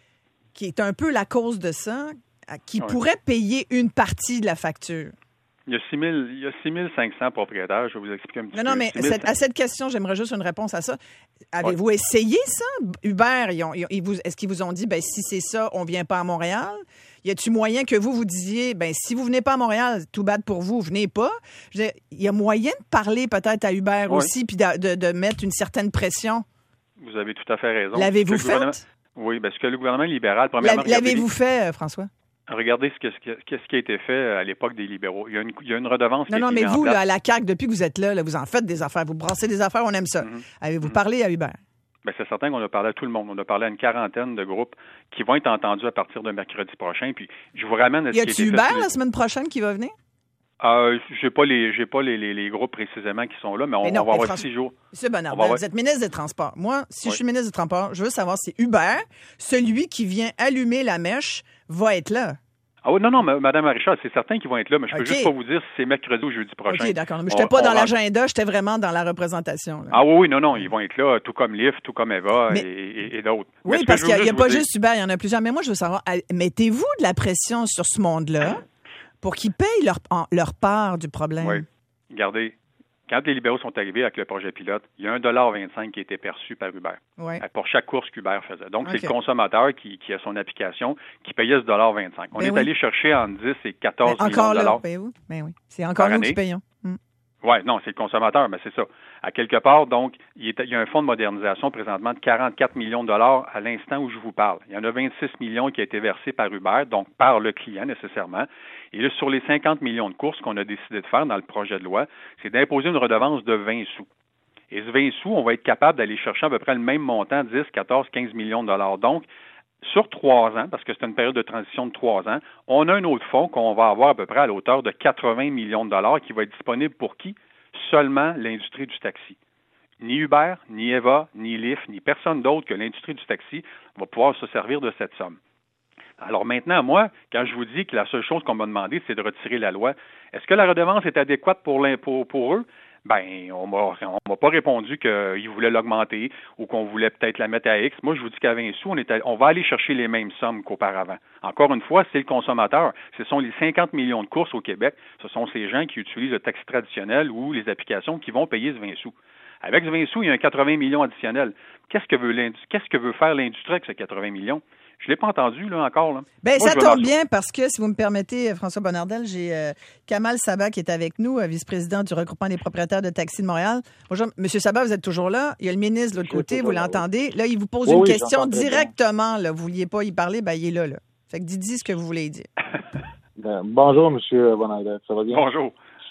qui est un peu la cause de ça, qui ouais. pourrait payer une partie de la facture. Il y a six mille, il y a six mille cinq cents propriétaires. Je vais vous expliquer un petit non, peu. Non, mais cette, à cette question, j'aimerais juste une réponse à ça. Avez-vous ouais. essayé ça? Uber, ils ont, ils vous, est-ce qu'ils vous ont dit, ben si c'est ça, on ne vient pas à Montréal? Y a-t-il moyen que vous, vous disiez, ben si vous venez pas à Montréal, tout bad pour vous, venez pas? Il y a moyen de parler peut-être à Uber ouais. aussi, puis de, de, de mettre une certaine pression? Vous avez tout à fait raison. L'avez-vous fait? Gouvernement... Oui, parce que le gouvernement libéral, premièrement... La, l'avez-vous fait, François? Regardez ce, que, ce qui a été fait à l'époque des libéraux. Il y a une, il y a une redevance non, qui Non, non, mais vous, là, à la C A Q, depuis que vous êtes là, là, vous en faites des affaires, vous brassez des affaires, on aime ça. Mm-hmm. Avez-vous mm-hmm. parlé à Uber? Bien, c'est certain qu'on a parlé à tout le monde. On a parlé à une quarantaine de groupes qui vont être entendus à partir de mercredi prochain. Puis, je vous ramène à ce y qui a été fait. Y a-tu Uber la semaine prochaine qui va venir? Euh, j'ai pas les, j'ai pas les, les, les groupes précisément qui sont là, mais on, mais non, on va avoir François, six jours. Monsieur Bonardel, avoir... vous êtes ministre des Transports. Moi, si oui. je suis ministre des Transports, je veux savoir si Uber, celui qui vient allumer la mèche, va être là. Ah oui, non, non, Mme Richard, c'est certain qu'ils vont être là, mais je peux okay. juste pas vous dire si c'est mercredi ou jeudi prochain. OK, d'accord. Mais je n'étais pas dans l'agenda, j'étais vraiment dans la représentation. Là. Ah oui, oui, non, non, ils vont être là, tout comme Lyft, tout comme Eva mais... et, et, et d'autres. Oui, parce qu'il n'y a, a pas juste Uber, il y en a plusieurs. Mais moi, je veux savoir, mettez-vous de la pression sur ce monde-là pour qu'ils payent leur, leur part du problème? Oui. Regardez, quand les libéraux sont arrivés avec le projet pilote, il y a un dollar vingt-cinq qui a été perçu par Uber oui. pour chaque course qu'Uber faisait. Donc, okay. c'est le consommateur qui, qui a son application qui payait ce dollar vingt-cinq. On ben est oui. allé chercher entre dix et quatorze ben, millions de dollars. Ben oui, ben oui. C'est encore nous qui payons. Mm. Oui, non, c'est le consommateur, mais c'est ça. À quelque part, donc, il, est, il y a un fonds de modernisation présentement de quarante-quatre millions de dollars à l'instant où je vous parle. Il y en a vingt-six millions qui a été versé par Uber, donc par le client nécessairement. Et là, sur les cinquante millions de courses qu'on a décidé de faire dans le projet de loi, c'est d'imposer une redevance de vingt sous. Et ce vingt sous, on va être capable d'aller chercher à peu près le même montant, dix, quatorze, quinze millions de dollars. Donc, sur trois ans, parce que c'est une période de transition de trois ans, on a un autre fonds qu'on va avoir à peu près à l'auteur de quatre-vingts millions de dollars qui va être disponible pour qui? Seulement l'industrie du taxi. Ni Uber, ni Eva, ni Lyft, ni personne d'autre que l'industrie du taxi va pouvoir se servir de cette somme. Alors maintenant, moi, quand je vous dis que la seule chose qu'on m'a demandé, c'est de retirer la loi, est-ce que la redevance est adéquate pour, pour, pour eux? Ben, on m'a, on m'a pas répondu qu'ils voulaient l'augmenter ou qu'on voulait peut-être la mettre à X. Moi, je vous dis qu'à vingt sous, on, est à, on va aller chercher les mêmes sommes qu'auparavant. Encore une fois, c'est le consommateur. Ce sont les cinquante millions de courses au Québec. Ce sont ces gens qui utilisent le taxi traditionnel ou les applications qui vont payer ce vingt sous. Avec ce vingt sous, il y a un quatre-vingts millions additionnel. Qu'est-ce que veut, qu'est-ce que veut faire l'industrie avec ce quatre-vingts millions? Je ne l'ai pas entendu, là, encore. Là. Bien, Moi, ça tombe bien parce que, si vous me permettez, François Bonardel, j'ai euh, Kamal Sabah qui est avec nous, euh, vice-président du regroupement des propriétaires de taxis de Montréal. Bonjour, M. Sabah, vous êtes toujours là. Il y a le ministre de l'autre je côté, vous l'entendez. Là, il vous pose oui, une oui, question directement. Là. Vous ne vouliez pas y parler, bien, il est là, là. Fait que dites ce que vous voulez dire. Ben, bonjour, M. Bonardel. Ça va bien? Bonjour.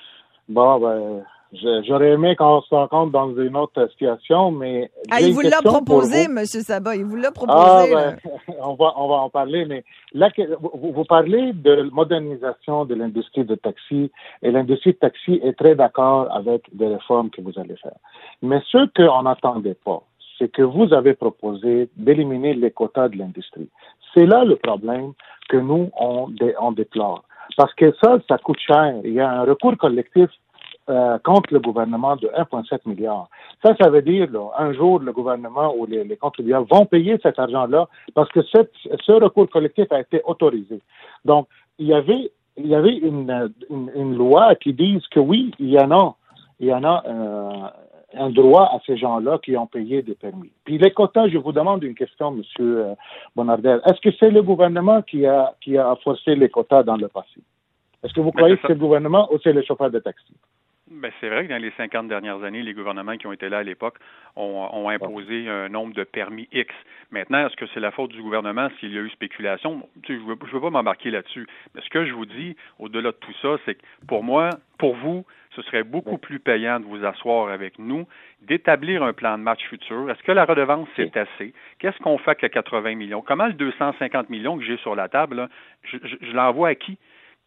Bon, ben... J'aurais aimé qu'on se rencontre dans une autre situation, mais... Ah, il vous l'a proposé, M. Sabah, il vous l'a proposé. Ah, ben, on va, on va en parler, mais là, vous, vous parlez de modernisation de l'industrie de taxi, et l'industrie de taxi est très d'accord avec des réformes que vous allez faire. Mais ce qu'on n'attendait pas, c'est que vous avez proposé d'éliminer les quotas de l'industrie. C'est là le problème que nous, on, dé, on déplore. Parce que ça, ça coûte cher. Il y a un recours collectif euh, contre le gouvernement de un virgule sept milliard. Ça, ça veut dire, là, un jour, le gouvernement ou les, les contribuables vont payer cet argent-là parce que cette, ce recours collectif a été autorisé. Donc, il y avait, il y avait une, une, une loi qui dit que oui, il y en a, il y en a euh, un droit à ces gens-là qui ont payé des permis. Puis les quotas, je vous demande une question, Monsieur Bonardel. Est-ce que c'est le gouvernement qui a, qui a forcé les quotas dans le passé? Est-ce que vous croyez que c'est le gouvernement ou c'est le chauffeur de taxi? Ben, c'est vrai que dans les cinquante dernières années, les gouvernements qui ont été là à l'époque ont, ont imposé un nombre de permis X. Maintenant, est-ce que c'est la faute du gouvernement s'il y a eu spéculation? Tu sais, je ne veux, je veux pas m'embarquer là-dessus. Mais ce que je vous dis, au-delà de tout ça, c'est que pour moi, pour vous, ce serait beaucoup plus payant de vous asseoir avec nous, d'établir un plan de match futur. Est-ce que la redevance, c'est assez? Qu'est-ce qu'on fait avec les quatre-vingts millions? Comment le deux cent cinquante millions que j'ai sur la table, là, je, je, je l'envoie à qui?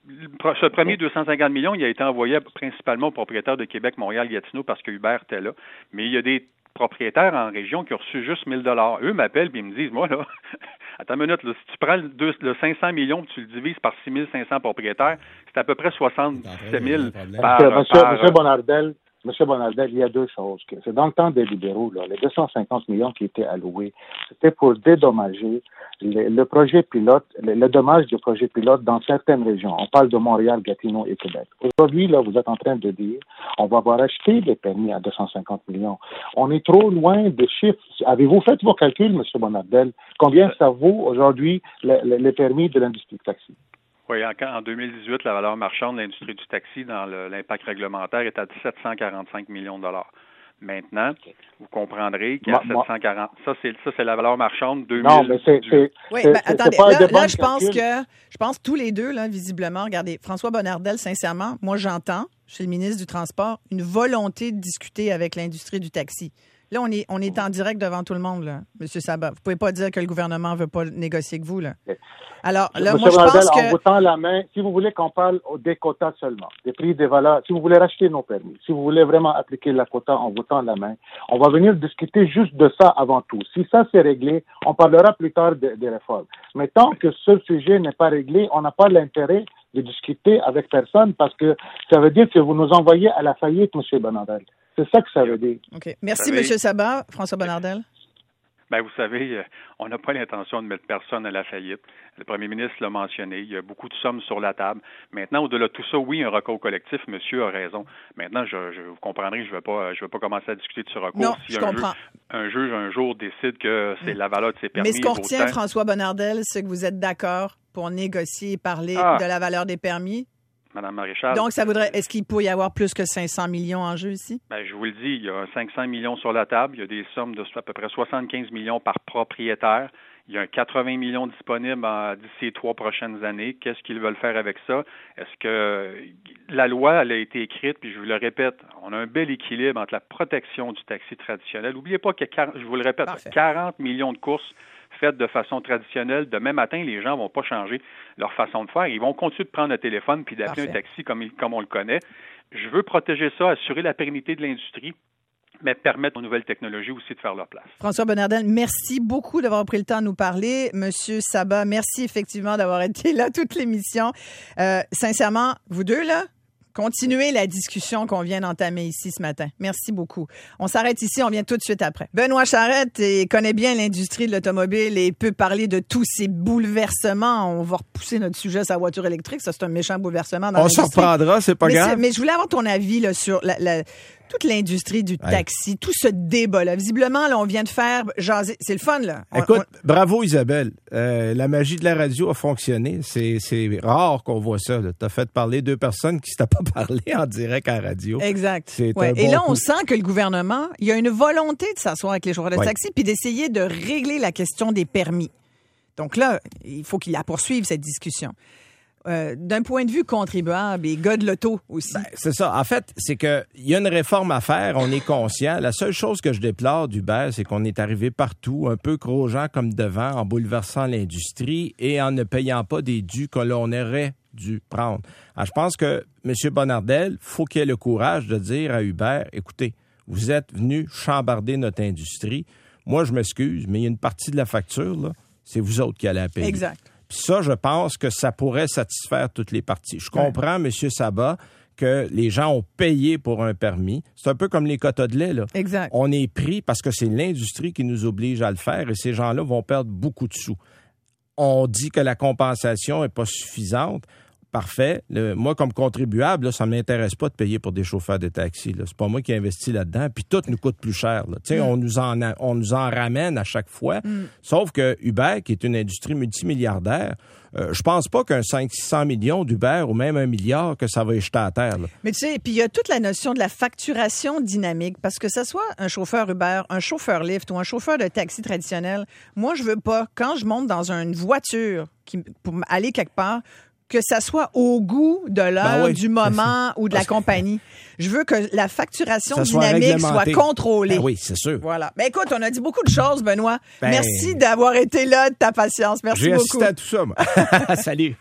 Ce premier deux cent cinquante millions, il a été envoyé principalement aux propriétaires de Québec, Montréal, Gatineau parce que Hubert était là. Mais il y a des propriétaires en région qui ont reçu juste mille dollars. Eux m'appellent et ils me disent, moi, là, attends une minute, là, si tu prends le, deux, le cinq cents millions et tu le divises par six mille cinq cents propriétaires, c'est à peu près soixante-sept mille par, Monsieur, monsieur, par, monsieur Bonardel, Monsieur Bonardel, il y a deux choses. C'est dans le temps des libéraux, là, les deux cent cinquante millions qui étaient alloués, c'était pour dédommager le, le projet pilote, le, le dommage du projet pilote dans certaines régions. On parle de Montréal, Gatineau et Québec. Aujourd'hui, là, vous êtes en train de dire, on va avoir acheté les permis à deux cent cinquante millions. On est trop loin des chiffres. Avez-vous fait vos calculs, Monsieur Bonardel? Combien ça vaut aujourd'hui les, les permis de l'industrie du taxi? Oui, en deux mille dix-huit, la valeur marchande de l'industrie du taxi dans le, l'impact réglementaire est à sept cent quarante-cinq millions de dollars. Maintenant, vous comprendrez qu'à sept cent quarante, ça c'est ça c'est la valeur marchande deux mille. Non, mais c'est, c'est oui, c'est, ben, c'est, attendez, c'est là, là je pense que je pense tous les deux là visiblement, regardez, François Bonnardel, sincèrement, moi j'entends chez le ministre du Transport une volonté de discuter avec l'industrie du taxi. Là, on est, on est en direct devant tout le monde, là, M. Sabah. Vous pouvez pas dire que le gouvernement ne veut pas négocier avec vous, là. Alors, là, M. moi, je pense que... en vous tend la main, si vous voulez qu'on parle des quotas seulement, des prix, des valeurs, si vous voulez racheter nos permis, si vous voulez vraiment appliquer la quota, on vous tend la main. On va venir discuter juste de ça avant tout. Si ça, c'est réglé, on parlera plus tard des de réformes. Mais tant que ce sujet n'est pas réglé, on n'a pas l'intérêt de discuter avec personne parce que ça veut dire que vous nous envoyez à la faillite, M. Bonardel. C'est ça que ça veut dire. OK. Merci, M. Sabah. François Bonnardel. Bien, vous savez, on n'a pas l'intention de mettre personne à la faillite. Le premier ministre l'a mentionné. Il y a beaucoup de sommes sur la table. Maintenant, au-delà de tout ça, oui, un recours collectif, monsieur a raison. Maintenant, je, je vous comprendrez, je ne vais pas, je vais pas commencer à discuter de ce recours. Non, si je un comprends. Juge, un juge, un jour, décide que c'est la valeur de ses permis. Mais ce qu'on retient, François Bonnardel, c'est que vous êtes d'accord pour négocier et parler ah. de la valeur des permis? Madame Maréchal. Donc, ça voudrait. Est-ce qu'il pourrait y avoir plus que cinq cents millions en jeu ici? Bien, je vous le dis, il y a cinq cents millions sur la table. Il y a des sommes de à peu près soixante-quinze millions par propriétaire. Il y a un quatre-vingts millions disponibles en, d'ici les trois prochaines années. Qu'est-ce qu'ils veulent faire avec ça? Est-ce que la loi, elle a été écrite, puis je vous le répète, on a un bel équilibre entre la protection du taxi traditionnel. N'oubliez pas qu'il y a, je vous le répète, Parfait. quarante millions de courses faites de façon traditionnelle. Demain matin, les gens vont pas changer leur façon de faire. Ils vont continuer de prendre le téléphone puis d'appeler Parfait. un taxi comme, comme on le connaît. Je veux protéger ça, assurer la pérennité de l'industrie, mais permettre aux nouvelles technologies aussi de faire leur place. François Bonnardel, merci beaucoup d'avoir pris le temps de nous parler. Monsieur Sabah, merci effectivement d'avoir été là toute l'émission. Euh, sincèrement, vous deux, là, continuez la discussion qu'on vient d'entamer ici ce matin. Merci beaucoup. On s'arrête ici, on vient tout de suite après. Benoît Charette et connaît bien l'industrie de l'automobile et peut parler de tous ces bouleversements. On va repousser notre sujet sur la voiture électrique. Ça, c'est un méchant bouleversement dans on l'industrie. On s'en reprendra, c'est pas mais grave. C'est, mais je voulais avoir ton avis là, sur la, la, toute l'industrie du taxi, ouais. tout ce débat-là. Visiblement, là, on vient de faire jaser. C'est le fun, là. On, Écoute, on... bravo Isabelle. Euh, la magie de la radio a fonctionné. C'est, c'est rare qu'on voit ça. Tu as fait parler deux personnes qui ne s'étaient pas parlé en direct à la radio. Exact. C'est ouais. un bon Et là, coup. on sent que le gouvernement, il y a une volonté de s'asseoir avec les chauffeurs de ouais. taxi puis d'essayer de régler la question des permis. Donc là, il faut qu'il la poursuive, cette discussion. Euh, d'un point de vue contribuable et gars de l'auto aussi. Ben, c'est ça. En fait, c'est que il y a une réforme à faire, on est conscient. La seule chose que je déplore d'Uber, c'est qu'on est arrivé partout, un peu crogeant comme devant, en bouleversant l'industrie et en ne payant pas des dus que l'on aurait dû prendre. Alors, je pense que M. Bonnardel, faut qu'il ait le courage de dire à Uber, écoutez, vous êtes venu chambarder notre industrie. Moi, je m'excuse, mais il y a une partie de la facture, là, c'est vous autres qui allez la payer. Exact. Puis ça, je pense que ça pourrait satisfaire toutes les parties. Je comprends, ouais. M. Sabah, que les gens ont payé pour un permis. C'est un peu comme les quotas de lait, là. Exact. On est pris parce que c'est l'industrie qui nous oblige à le faire et ces gens-là vont perdre beaucoup de sous. On dit que la compensation est pas suffisante. Parfait. Le, moi, comme contribuable, là, ça ne m'intéresse pas de payer pour des chauffeurs de taxi. Là. C'est pas moi qui investis là-dedans. Puis tout nous coûte plus cher. Là. Mm. On, nous en a, on nous en ramène à chaque fois. Mm. Sauf que Uber, qui est une industrie multimilliardaire, euh, je pense pas qu'un cinq cents à six cents millions d'Uber ou même un milliard, que ça va y jeter à terre. Là. Mais tu sais, puis il y a toute la notion de la facturation dynamique. Parce que ça soit un chauffeur Uber, un chauffeur Lyft ou un chauffeur de taxi traditionnel, moi, je veux pas, quand je monte dans une voiture qui, pour aller quelque part, que ça soit au goût de l'heure, ben oui, du moment ou de la compagnie. Je veux que la facturation dynamique soit, soit contrôlée. Ben oui, c'est sûr. Voilà. Ben écoute, on a dit beaucoup de choses, Benoît. Ben, merci d'avoir été là, de ta patience. Merci j'ai beaucoup. J'ai assisté à tout ça, moi. Salut.